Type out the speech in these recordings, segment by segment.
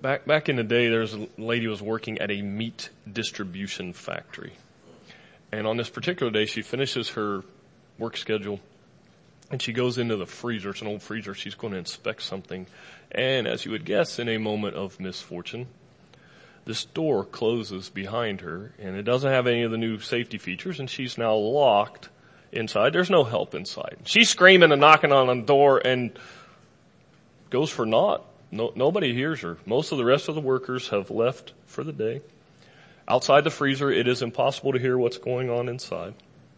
Back in the day, there's a lady who was working at a meat distribution factory. And on this particular day, she finishes her work schedule and she goes into the freezer. It's an old freezer. She's going to inspect something. And as you would guess, in a moment of misfortune, this door closes behind her and it doesn't have any of the new safety features and she's now locked inside. There's no help inside. She's screaming and knocking on the door and goes for naught. Nobody hears her. Most of the rest of the workers have left for the day. Outside the freezer, it is impossible to hear what's going on inside.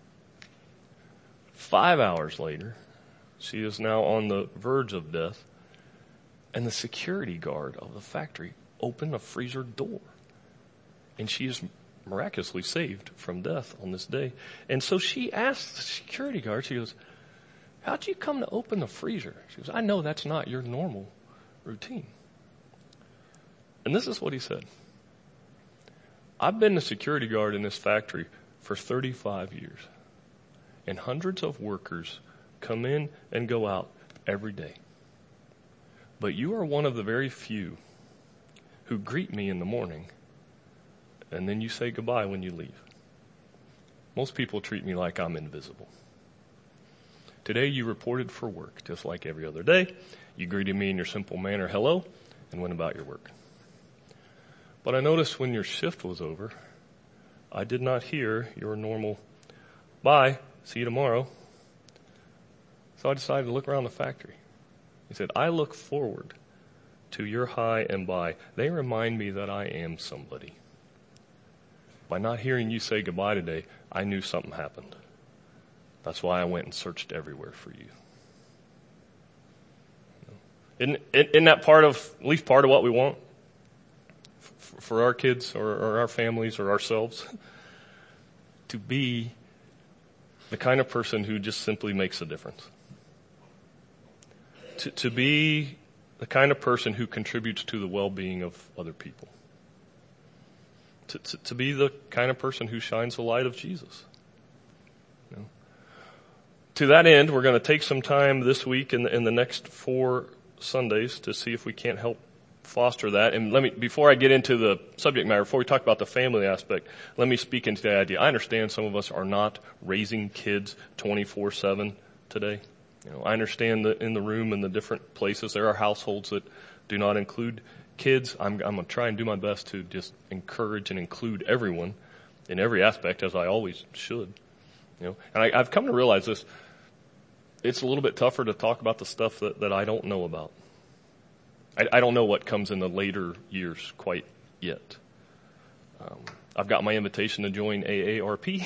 5 hours later, she is now on the verge of death, and the security guard of the factory opened the freezer door, and she is miraculously saved from death on this day. And so she asked the security guard, she goes, "How'd you come to open the freezer?" She goes, "I know that's not your normal routine." And this is what he said. "I've been the security guard in this factory for 35 years, and hundreds of workers come in and go out every day. But you are one of the very few who greet me in the morning, and then you say goodbye when you leave. Most people treat me like I'm invisible. Today you reported for work, just like every other day. You greeted me in your simple manner, hello, and went about your work. But I noticed when your shift was over, I did not hear your normal, bye, see you tomorrow. So I decided to look around the factory." He said, "I look forward to your hi and bye. They remind me that I am somebody. By not hearing you say goodbye today, I knew something happened. That's why I went and searched everywhere for you." Isn't that at least part of what we want for our kids or our families or ourselves? To be the kind of person who just simply makes a difference. To be the kind of person who contributes to the well-being of other people. To be the kind of person who shines the light of Jesus. You know? To that end, we're going to take some time this week in the next 4 Sundays to see if we can't help foster that. And before I get into the subject matter, before we talk about the family aspect, let me speak into the idea. I understand some of us are not raising kids 24/7 today. You know, I understand that in the room and the different places there are households that do not include kids. I'm going to try and do my best to just encourage and include everyone in every aspect, as I always should. You know, and I've come to realize this. It's a little bit tougher to talk about the stuff that I don't know about. I don't know what comes in the later years quite yet. I've got my invitation to join AARP.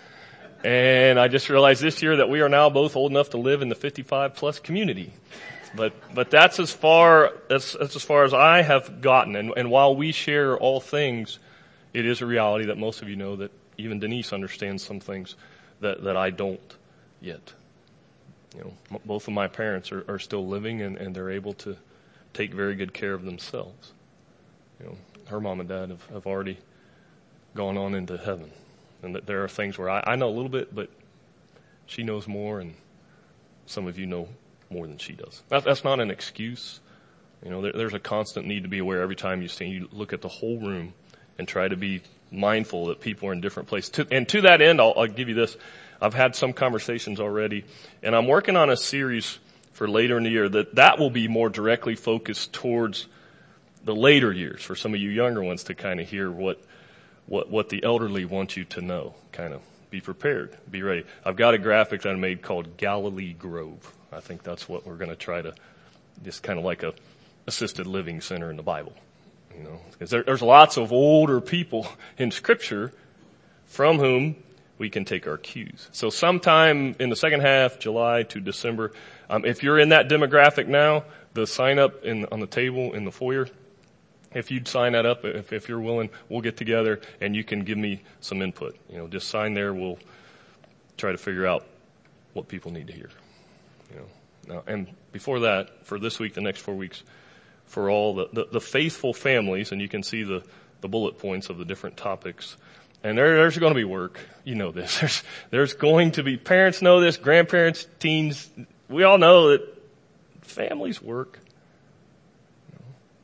And I just realized this year that we are now both old enough to live in the 55 plus community. But that's as far as I have gotten. And while we share all things, it is a reality that most of you know that even Denise understands some things that I don't yet. You know, both of my parents are still living and they're able to take very good care of themselves. You know, her mom and dad have already gone on into heaven. And that there are things where I know a little bit, but she knows more, and some of you know more than she does. That's not an excuse. You know, there's a constant need to be aware every time you look at the whole room and try to be mindful that people are in different places. And to that end, I'll give you this. I've had some conversations already, and I'm working on a series for later in the year that will be more directly focused towards the later years for some of you younger ones to kind of hear what the elderly want you to know. Kind of be prepared, be ready. I've got a graphic that I made called Galilee Grove. I think that's what we're going to try to, just kind of like a assisted living center in the Bible. You know, because there's lots of older people in Scripture from whom we can take our cues. So sometime in the second half, July to December, if you're in that demographic now, the sign up on the table in the foyer, if you'd sign that up, if you're willing, we'll get together and you can give me some input. You know, just sign there. We'll try to figure out what people need to hear. You know, now, and before that, for this week, the next 4 weeks, for all the faithful families, and you can see the bullet points of the different topics. And there's going to be work. You know this. There's going to be, parents know this, grandparents, teens. We all know that families work.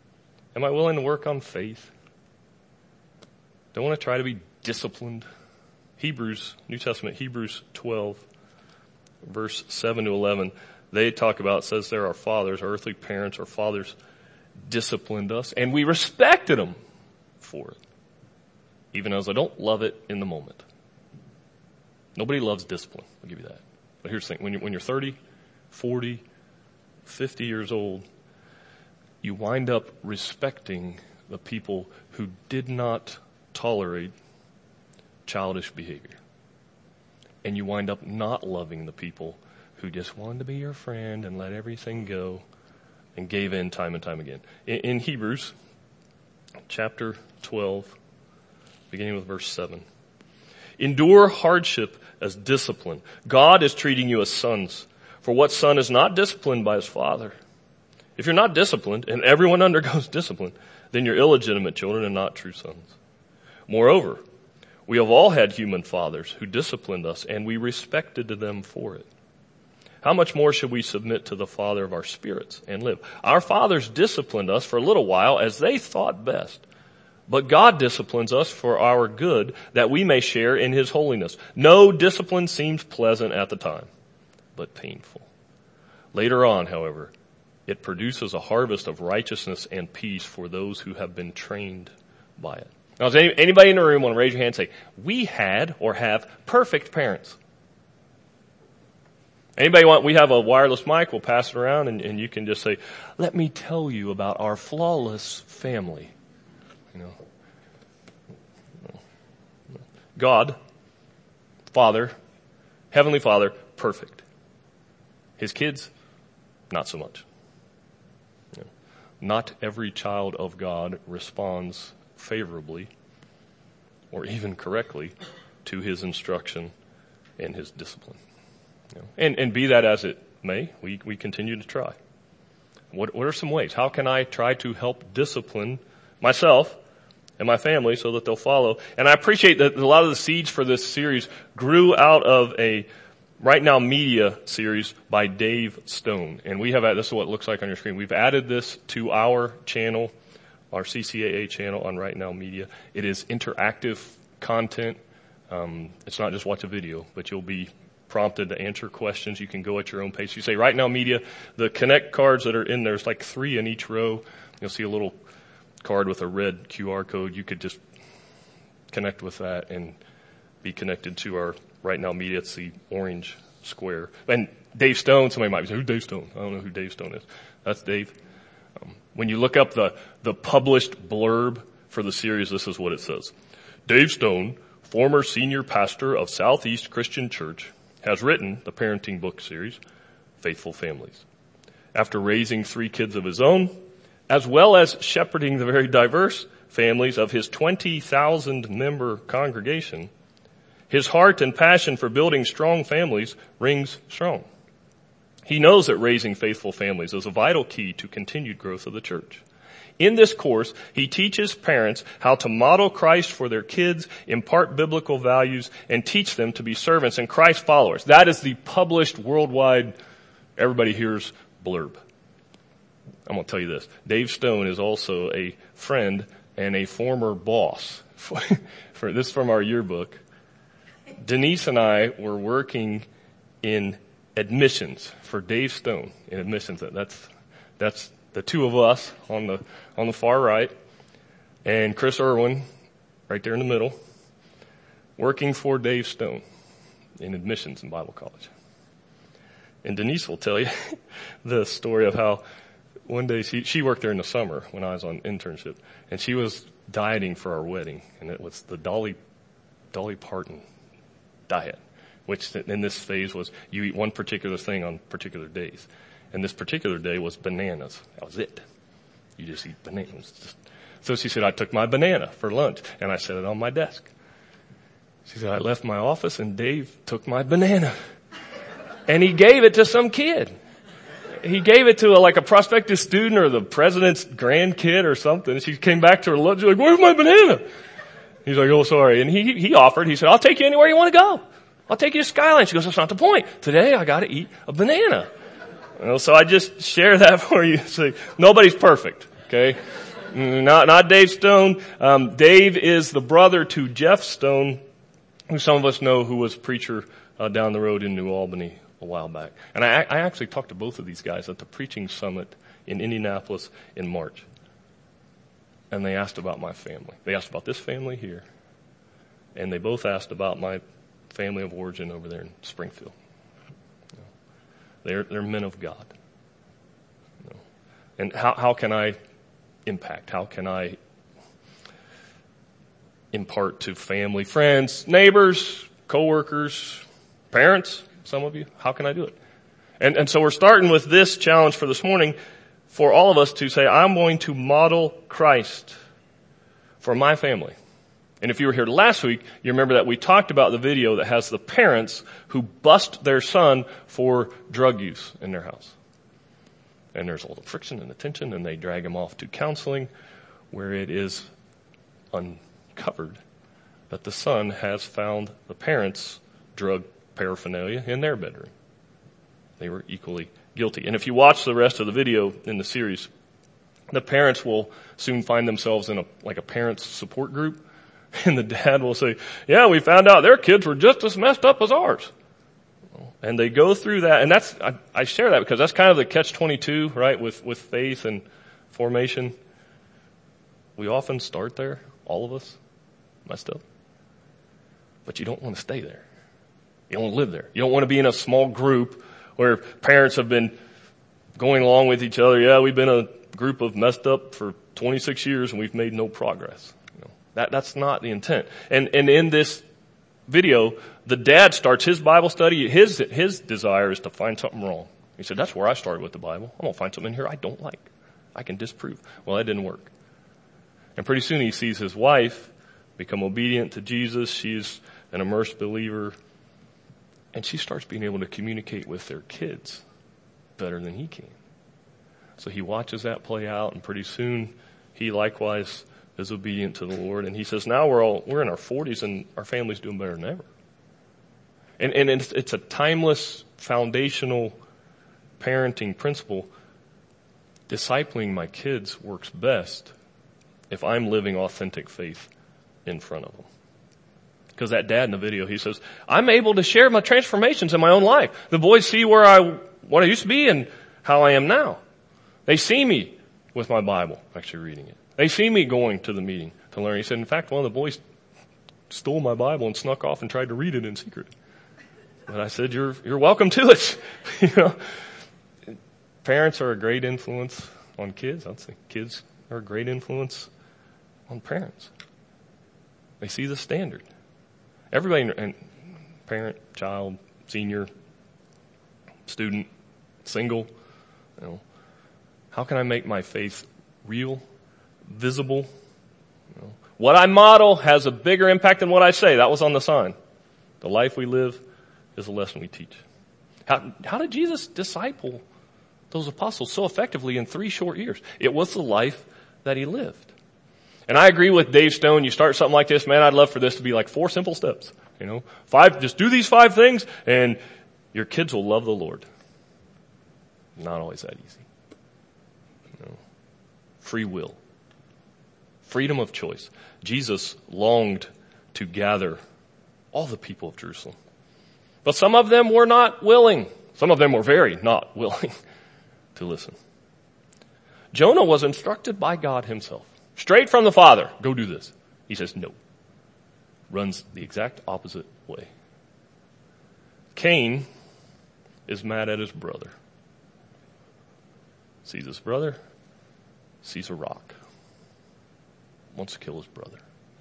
Am I willing to work on faith? Do I want to try to be disciplined? Hebrews, New Testament, Hebrews 12, verse 7 to 11. They talk about, it says there, our fathers, our earthly parents, our fathers disciplined us, and we respected them for it, even as I don't love it in the moment. Nobody loves discipline, I'll give you that. But here's the thing, when you're 30, 40, 50 years old, you wind up respecting the people who did not tolerate childish behavior. And you wind up not loving the people who just wanted to be your friend and let everything go and gave in time and time again. In Hebrews chapter 12, beginning with verse 7. Endure hardship as discipline. God is treating you as sons. For what son is not disciplined by his father? If you're not disciplined, and everyone undergoes discipline, then you're illegitimate children and not true sons. Moreover, we have all had human fathers who disciplined us, and we respected them for it. How much more should we submit to the Father of our spirits and live? Our fathers disciplined us for a little while as they thought best. But God disciplines us for our good, that we may share in his holiness. No discipline seems pleasant at the time, but painful. Later on, however, it produces a harvest of righteousness and peace for those who have been trained by it. Now, does anybody in the room want to raise your hand and say, we had or have perfect parents? Anybody we have a wireless mic, we'll pass it around and you can just say, let me tell you about our flawless family. You know, God, Father, Heavenly Father, perfect. His kids, not so much. You know, not every child of God responds favorably or even correctly to his instruction and his discipline. You know, and be that as it may, we continue to try. What are some ways? How can I try to help discipline myself and my family so that they'll follow? And I appreciate that a lot of the seeds for this series grew out of a Right Now Media series by Dave Stone. And we have, this is what it looks like on your screen. We've added this to our channel, our CCAA channel on Right Now Media. It is interactive content. It's not just watch a video, but you'll be prompted to answer questions. You can go at your own pace. You say Right Now Media, the Connect cards that are in there's like 3 in each row. You'll see a little card with a red QR code. You could just connect with that and be connected to our Right Now Media. It's the orange square. And Dave Stone, somebody might say, who's Dave Stone? I don't know who Dave Stone is. That's Dave. When you look up the published blurb for the series, this is what it says. Dave Stone, former senior pastor of Southeast Christian Church, has written the parenting book series, Faithful Families. After raising 3 kids of his own, as well as shepherding the very diverse families of his 20,000 member congregation, his heart and passion for building strong families rings strong. He knows that raising faithful families is a vital key to continued growth of the church. In this course, he teaches parents how to model Christ for their kids, impart biblical values, and teach them to be servants and Christ followers. That is the published worldwide, everybody hears blurb. I'm going to tell you this. Dave Stone is also a friend and a former boss. For this from our yearbook. Denise and I were working in admissions for Dave Stone in admissions. That's the 2 of us on the far right, and Chris Irwin right there in the middle, working for Dave Stone in admissions in Bible college. And Denise will tell you the story of how one day she worked there in the summer when I was on internship, and she was dieting for our wedding, and it was the Dolly Parton diet, which in this phase was you eat one particular thing on particular days. And this particular day was bananas. That was it. You just eat bananas. So she said, I took my banana for lunch and I set it on my desk. She said, I left my office and Dave took my banana and he gave it to some kid. He gave it to a prospective student or the president's grandkid or something. She came back to her lunch. She's like, where's my banana? He's like, oh, sorry. And he offered. He said, I'll take you anywhere you want to go. I'll take you to Skyline. She goes, that's not the point. Today I got to eat a banana. So I just share that for you. So nobody's perfect, okay? Not Dave Stone. Dave is the brother to Jeff Stone, who some of us know, who was a preacher down the road in New Albany a while back. And I actually talked to both of these guys at the preaching summit in Indianapolis in March. And they asked about my family. They asked about this family here. And they both asked about my family of origin over there in Springfield. They're men of God. And how can I impact? How can I impart to family, friends, neighbors, coworkers, parents, some of you? How can I do it? And so we're starting with this challenge for this morning for all of us to say, I'm going to model Christ for my family. And if you were here last week, you remember that we talked about the video that has the parents who bust their son for drug use in their house. And there's all the friction and the tension, and they drag him off to counseling, where it is uncovered that the son has found the parents' drug paraphernalia in their bedroom. They were equally guilty. And if you watch the rest of the video in the series, the parents will soon find themselves in a parents' support group. And the dad will say, yeah, we found out their kids were just as messed up as ours. And they go through that, and I share that because that's kind of the catch-22, right, with faith and formation. We often start there, all of us, messed up. But you don't want to stay there. You don't want to live there. You don't want to be in a small group where parents have been going along with each other. Yeah, we've been a group of messed up for 26 years and we've made no progress. That's not the intent. And in this video, the dad starts his Bible study. His desire is to find something wrong. He said, that's where I started with the Bible. I'm going to find something in here I don't like. I can disprove. Well, that didn't work. And pretty soon he sees his wife become obedient to Jesus. She's an immersed believer. And she starts being able to communicate with their kids better than he can. So he watches that play out, and pretty soon he likewise is obedient to the Lord. And he says, now we're in our 40s and our family's doing better than ever. And it's a timeless, foundational parenting principle. Discipling my kids works best if I'm living authentic faith in front of them. Because that dad in the video, he says, I'm able to share my transformations in my own life. The boys see what I used to be and how I am now. They see me with my Bible, actually reading it. They see me going to the meeting to learn. He said, in fact, one of the boys stole my Bible and snuck off and tried to read it in secret. But I said, you're welcome to it. Parents are a great influence on kids. I'd say kids are a great influence on parents. They see the standard. Everybody, and parent, child, senior, student, single, how can I make my faith real, visible? What I model has a bigger impact than what I say. That was on the sign. The life we live is a lesson we teach. How did Jesus disciple those apostles so effectively in 3 short years? It was the life that he lived. And I agree with Dave Stone. You start something like this, man, I'd love for this to be like 4 simple steps. 5, just do these 5 things and your kids will love the Lord. Not always that easy. Free will. Freedom of choice. Jesus longed to gather all the people of Jerusalem. But some of them were not willing. Some of them were very not willing to listen. Jonah was instructed by God himself. Straight from the Father. Go do this. He says no. Runs the exact opposite way. Cain is mad at his brother. Sees his brother. Sees a rock. Wants to kill his brother.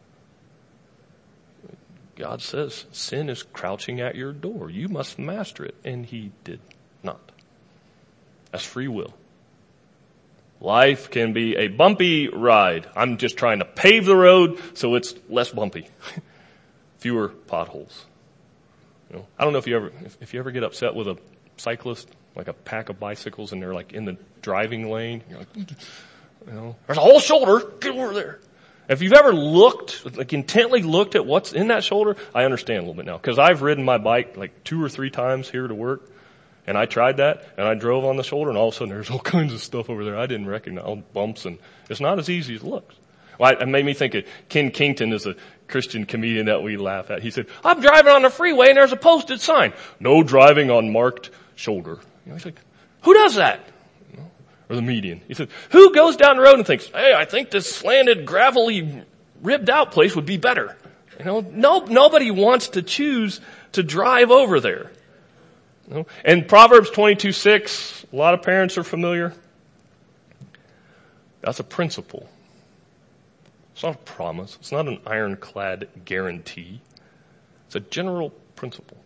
God says, sin is crouching at your door. You must master it. And he did not. That's free will. Life can be a bumpy ride. I'm just trying to pave the road so it's less bumpy. Fewer potholes. I don't know if you ever get upset with a cyclist, like a pack of bicycles, and they're like in the driving lane. You're like, there's a whole shoulder. Get over there. If you've ever intently looked at what's in that shoulder, I understand a little bit now. Because I've ridden my bike like 2 or 3 times here to work. And I tried that, and I drove on the shoulder, and all of a sudden there's all kinds of stuff over there I didn't recognize, all bumps, and it's not as easy as it looks. Well, it made me think of Ken Kington is a Christian comedian that we laugh at. He said, I'm driving on the freeway and there's a posted sign, no driving on marked shoulder. He's like, who does that? Or the median. He said, who goes down the road and thinks, hey, I think this slanted, gravelly, ribbed out place would be better. Nobody wants to choose to drive over there. And Proverbs 22:6, a lot of parents are familiar. That's a principle. It's not a promise. It's not an ironclad guarantee. It's a general principle.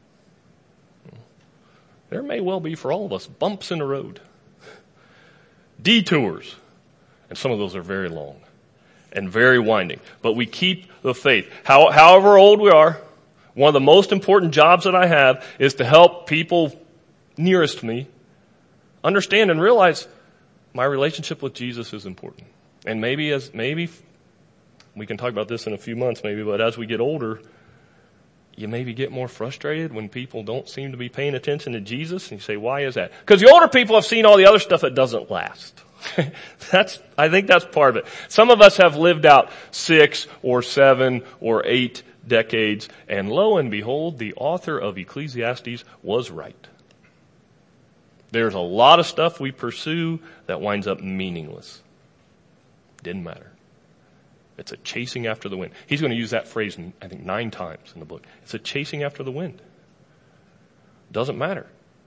There may well be for all of us bumps in the road, detours, and some of those are very long and very winding. But we keep the faith. However old we are, one of the most important jobs that I have is to help people nearest to me understand and realize my relationship with Jesus is important. And maybe we can talk about this in a few months maybe, but as we get older, you maybe get more frustrated when people don't seem to be paying attention to Jesus. And you say, why is that? Because the older people have seen all the other stuff that doesn't last. I think that's part of it. Some of us have lived out 6 or 7 or 8 decades, and lo and behold, the author of Ecclesiastes was right. There's a lot of stuff we pursue that winds up meaningless. Didn't matter. It's a chasing after the wind. He's going to use that phrase, I think, 9 times in the book. It's a chasing after the wind. Doesn't matter.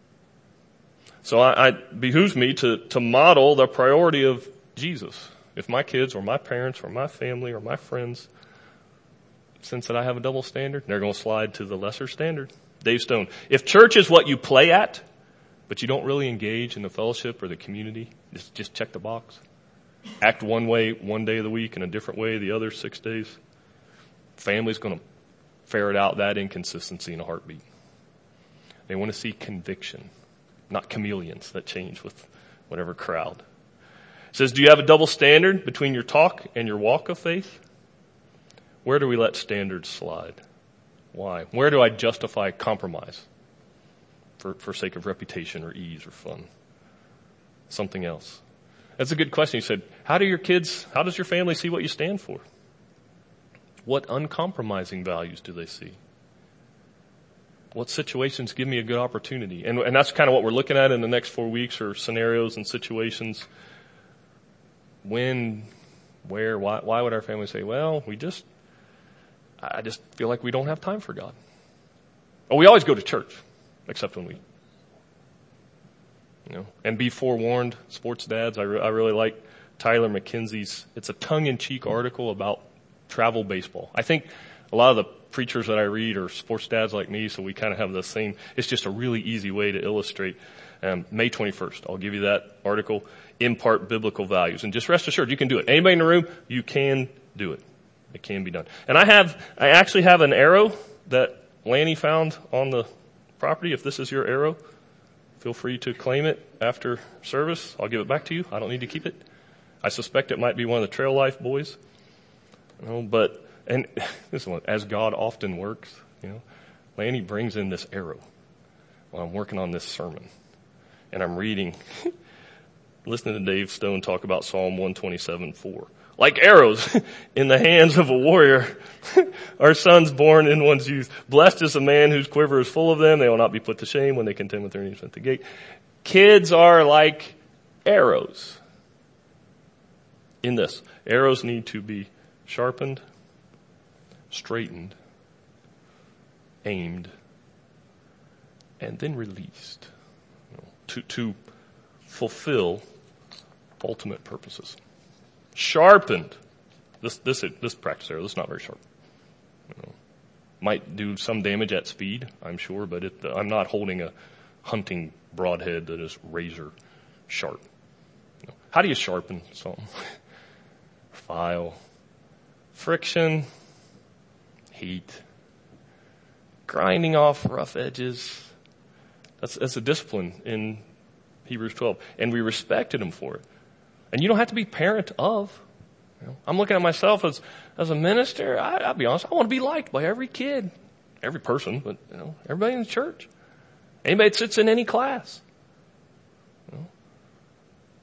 So it behooves me to model the priority of Jesus. If my kids or my parents or my family or my friends sense that I have a double standard, they're going to slide to the lesser standard. Dave Stone, if church is what you play at, but you don't really engage in the fellowship or the community, just check the box. Act one way one day of the week and a different way the other 6 days. Family's going to ferret out that inconsistency in a heartbeat. They want to see conviction, not chameleons that change with whatever crowd. It says, do you have a double standard between your talk and your walk of faith? Where do we let standards slide? Why? Where do I justify compromise for sake of reputation or ease or fun? Something else. That's a good question. He said, how does your family see what you stand for? What uncompromising values do they see? What situations give me a good opportunity? And that's kind of what we're looking at in the next 4 weeks, or scenarios and situations. When, where, why would our family say, well, I just feel like we don't have time for God. Oh, we always go to church, except when and be forewarned, sports dads. I really like Tyler McKenzie's, it's a tongue-in-cheek article about travel baseball. I think a lot of the preachers that I read are sports dads like me, so we kind of have the same, it's just a really easy way to illustrate. May 21st, I'll give you that article, Impart Biblical Values. And just rest assured, you can do it. Anybody in the room, you can do it. It can be done. And I actually have an arrow that Lanny found on the property. If this is your arrow, feel free to claim it after service. I'll give it back to you. I don't need to keep it. I suspect it might be one of the Trail Life boys. And this one, as God often works, Lanny brings in this arrow while I'm working on this sermon. And I'm reading, listening to Dave Stone talk about Psalm 127:4. Like arrows in the hands of a warrior are sons born in one's youth. Blessed is the man whose quiver is full of them. They will not be put to shame when they contend with their enemies at the gate. Kids are like arrows. In this, arrows need to be sharpened, straightened, aimed, and then released to fulfill ultimate purposes. Sharpened. This practice arrow, this is not very sharp. Might do some damage at speed, I'm sure, but I'm not holding a hunting broadhead that is razor sharp. How do you sharpen something? File, friction, heat, grinding off rough edges. That's a discipline in Hebrews 12, and we respected him for it. And you don't have to be parent of. I'm looking at myself as a minister. I'll be honest, I want to be liked by every kid, every person, but everybody in the church, anybody that sits in any class.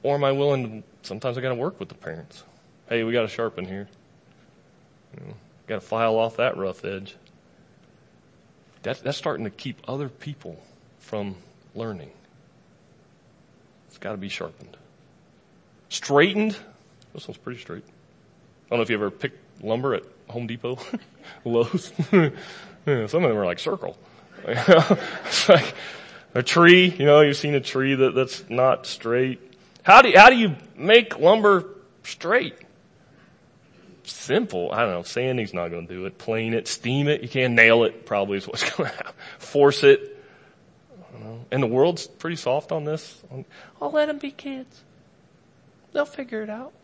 Or am I willing to, sometimes I got to work with the parents. Hey, we got to sharpen here. Got to file off that rough edge. That's starting to keep other people from learning. It's got to be sharpened. Straightened. This one's pretty straight. I don't know if you ever picked lumber at Home Depot, Lowe's. Yeah, some of them are like circle. It's like a tree. You've seen a tree that's not straight. How do you make lumber straight? Simple. I don't know. Sanding's not going to do it. Plane it, steam it. You can't nail it. Probably is what's going to happen. Force it. I don't know. And the world's pretty soft on this. I'll let them be kids. They'll figure it out.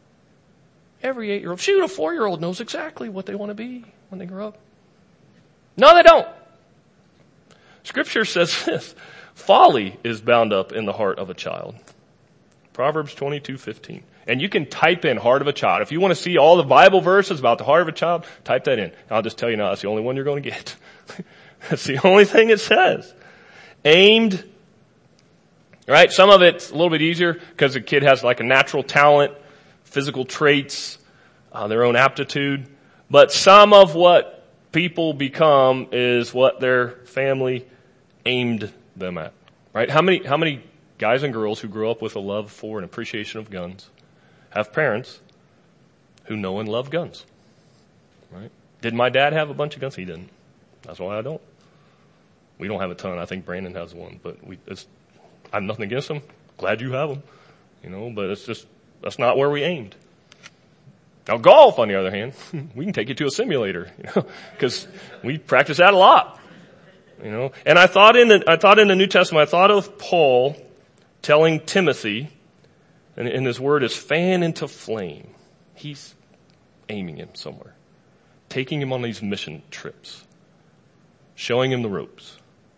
Every 8-year-old, shoot, a 4-year-old knows exactly what they want to be when they grow up. No, they don't. Scripture says this: folly is bound up in the heart of a child. Proverbs 22:15. And you can type in heart of a child. If you want to see all the Bible verses about the heart of a child, type that in. I'll just tell you now, that's the only one you're going to get. That's the only thing it says. Aimed. Right? Some of it's a little bit easier because the kid has like a natural talent, physical traits, their own aptitude. But some of what people become is what their family aimed them at. Right? How many guys and girls who grow up with a love for and appreciation of guns have parents who know and love guns? Right? Did my dad have a bunch of guns? He didn't. That's why I don't. We don't have a ton. I think Brandon has one, but I have nothing against them. Glad you have them. But that's not where we aimed. Now golf, on the other hand, we can take you to a simulator, because we practice that a lot, And I thought in the New Testament, I thought of Paul telling Timothy, and his word is fan into flame. He's aiming him somewhere, taking him on these mission trips, showing him the ropes.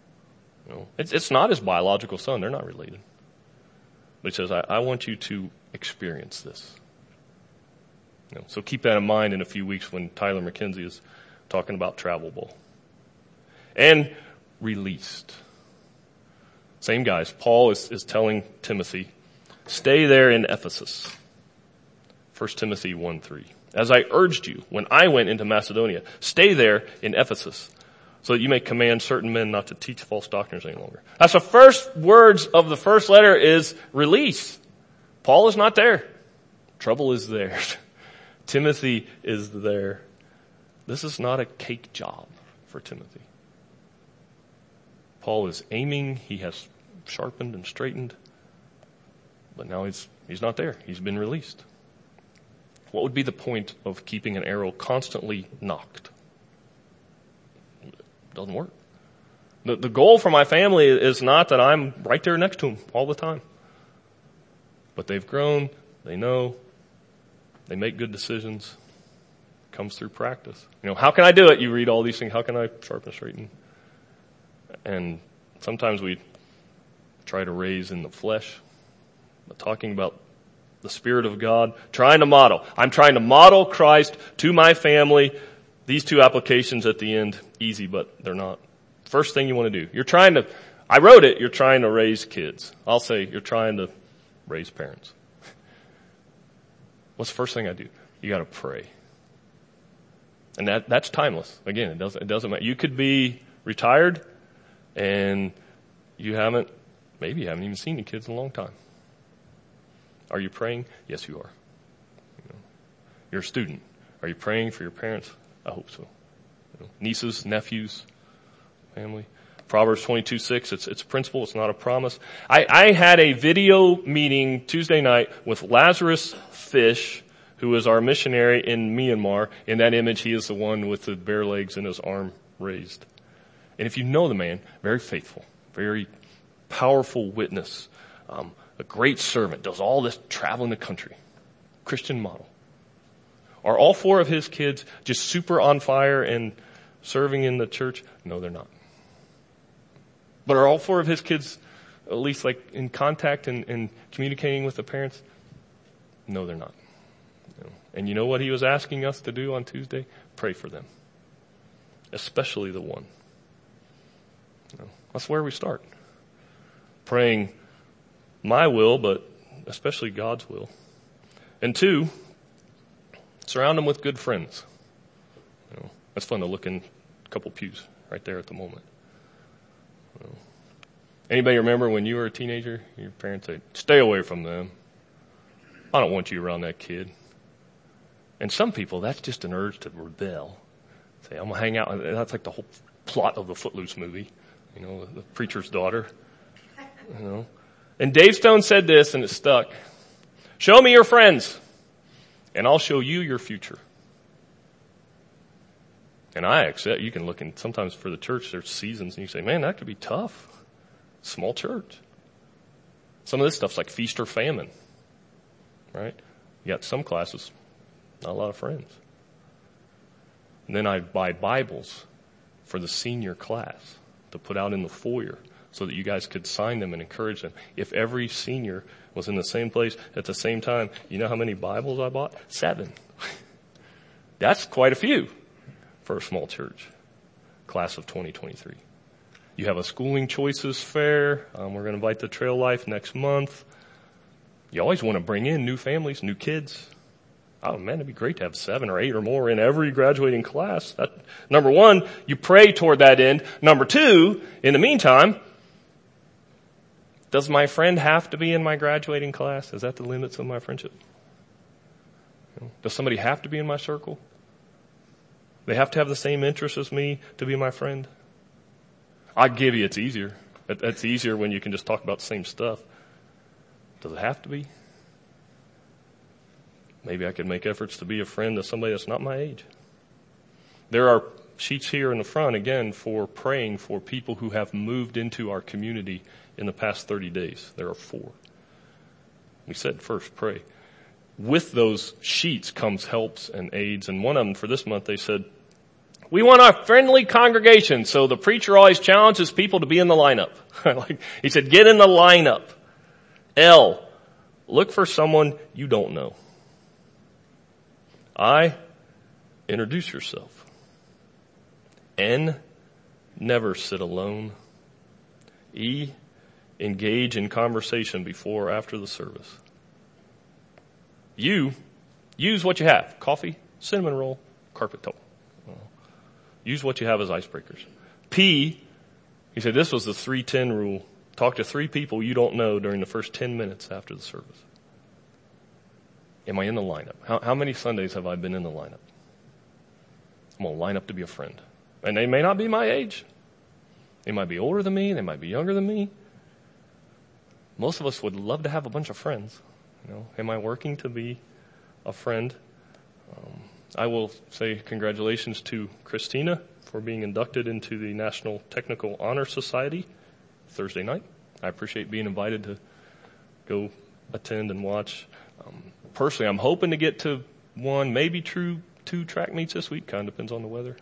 It's not his biological son; they're not related. But he says, I want you to experience this. So keep that in mind in a few weeks when Tyler McKenzie is talking about Travel Bowl. And released. Same guys. Paul is telling Timothy, stay there in Ephesus. 1 Timothy 1:3. As I urged you when I went into Macedonia, stay there in Ephesus, so that you may command certain men not to teach false doctrines any longer. That's the first words of the first letter is release. Paul is not there. Trouble is there. Timothy is there. This is not a cake job for Timothy. Paul is aiming. He has sharpened and straightened. But now he's not there. He's been released. What would be the point of keeping an arrow constantly knocked? It doesn't work. The goal for my family is not that I'm right there next to them all the time. But they've grown. They know. They make good decisions. It comes through practice. How can I do it? You read all these things. How can I sharpen and straighten? And sometimes we try to raise in the flesh. But talking about the Spirit of God, trying to model. I'm trying to model Christ to my family. These two applications at the end, easy, but they're not. First thing you want to do. I wrote it, you're trying to raise kids. I'll say you're trying to raise parents. What's the first thing I do? You got to pray. And that's timeless. Again, it doesn't matter. You could be retired and maybe you haven't even seen your kids in a long time. Are you praying? Yes, you are. You're a student. Are you praying for your parents? I hope so. Nieces, nephews, family. Proverbs 22:6. It's a principle. It's not a promise. I had a video meeting Tuesday night with Lazarus Fish, who is our missionary in Myanmar. In that image, he is the one with the bare legs and his arm raised. And if you know the man, very faithful, very powerful witness, a great servant, does all this traveling the country. Christian model. Are all 4 of his kids just super on fire and serving in the church? No, they're not. But are all 4 of his kids at least like in contact and communicating with the parents? No, they're not. No. And you know what he was asking us to do on Tuesday? Pray for them. Especially the one. That's where we start. Praying my will, but especially God's will. And 2, surround them with good friends. That's fun to look in a couple pews right there at the moment. Anybody remember when you were a teenager, your parents said, stay away from them. I don't want you around that kid. And some people, that's just an urge to rebel. Say, I'm going to hang out. That's like the whole plot of the Footloose movie. The preacher's daughter. And Dave Stone said this, and it stuck. Show me your friends, and I'll show you your future. And I accept, you can look in, sometimes for the church, there's seasons, and you say, man, that could be tough. Small church. Some of this stuff's like feast or famine, right? You got some classes, not a lot of friends. And then I buy Bibles for the senior class to put out in the foyer so that you guys could sign them and encourage them. If every senior was in the same place at the same time, you know how many Bibles I bought? 7. That's quite a few for a small church. Class of 2023. You have a schooling choices fair. We're going to invite the Trail Life next month. You always want to bring in new families, new kids. Oh man, it'd be great to have 7 or 8 or more in every graduating class. Number 1, you pray toward that end. Number 2, in the meantime, does my friend have to be in my graduating class? Is that the limits of my friendship? Does somebody have to be in my circle? They have to have the same interests as me to be my friend? I give you, it's easier. It's easier when you can just talk about the same stuff. Does it have to be? Maybe I could make efforts to be a friend to somebody that's not my age. There are sheets here in the front, again, for praying for people who have moved into our community in the past 30 days. There are 4. We said first, pray. With those sheets comes helps and aids. And one of them for this month, they said, we want a friendly congregation. So the preacher always challenges people to be in the lineup. He said, get in the lineup. L, look for someone you don't know. I, introduce yourself. N, never sit alone. E, engage in conversation before or after the service. U, use what you have. Coffee, cinnamon roll, carpet towel. Use what you have as icebreakers. P, he said this was the 3-10 rule. Talk to 3 people you don't know during the first 10 minutes after the service. Am I in the lineup? How many Sundays have I been in the lineup? I'm going to line up to be a friend. And they may not be my age. They might be older than me. They might be younger than me. Most of us would love to have a bunch of friends. Am I working to be a friend? I will say congratulations to Christina for being inducted into the National Technical Honor Society Thursday night. I appreciate being invited to go attend and watch. Personally, I'm hoping to get to 1, maybe 2 track meets this week. Kind of depends on the weather.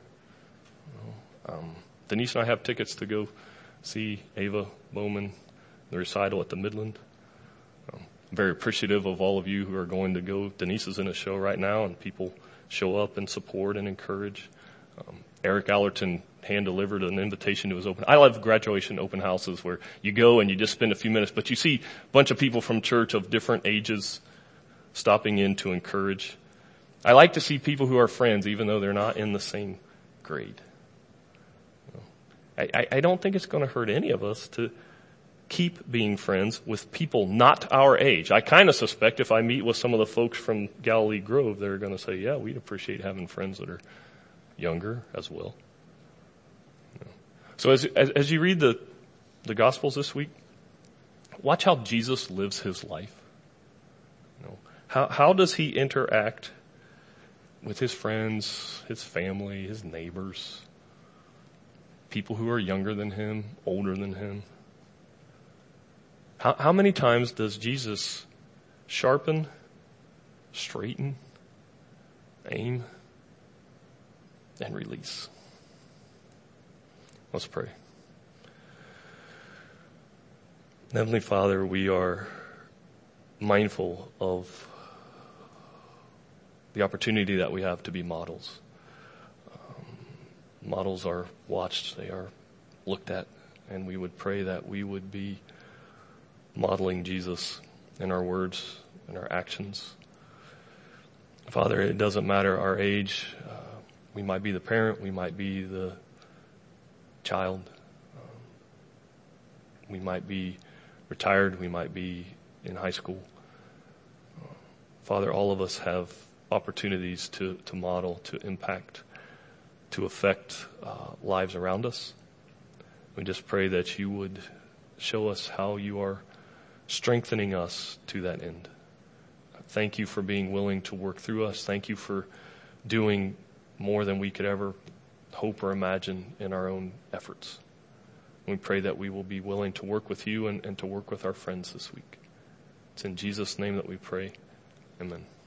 Denise and I have tickets to go see Ava Bowman, the recital at the Midland. I'm very appreciative of all of you who are going to go. Denise is in a show right now, and people show up and support and encourage. Eric Allerton hand-delivered an invitation to his open. I love graduation open houses where you go and you just spend a few minutes, but you see a bunch of people from church of different ages stopping in to encourage. I like to see people who are friends even though they're not in the same grade. I don't think it's going to hurt any of us to keep being friends with people not our age. I kind of suspect if I meet with some of the folks from Galilee Grove, they're going to say, yeah, we'd appreciate having friends that are younger as well. So as you read the Gospels this week, watch how Jesus lives his life. How does he interact with his friends, his family, his neighbors, people who are younger than him, older than him? How many times does Jesus sharpen, straighten, aim, and release? Let's pray. Heavenly Father, we are mindful of the opportunity that we have to be models. Models are watched, they are looked at, and we would pray that we would be modeling Jesus in our words, in our actions. Father, it doesn't matter our age. We might be the parent, we might be the child, we might be retired, we might be in high school. Father, all of us have opportunities to model, to impact, to affect lives around us. We just pray that you would show us how you are strengthening us to that end. Thank you for being willing to work through us. Thank you for doing more than we could ever hope or imagine in our own efforts. We pray that we will be willing to work with you and to work with our friends this week. It's in Jesus' name that we pray. Amen.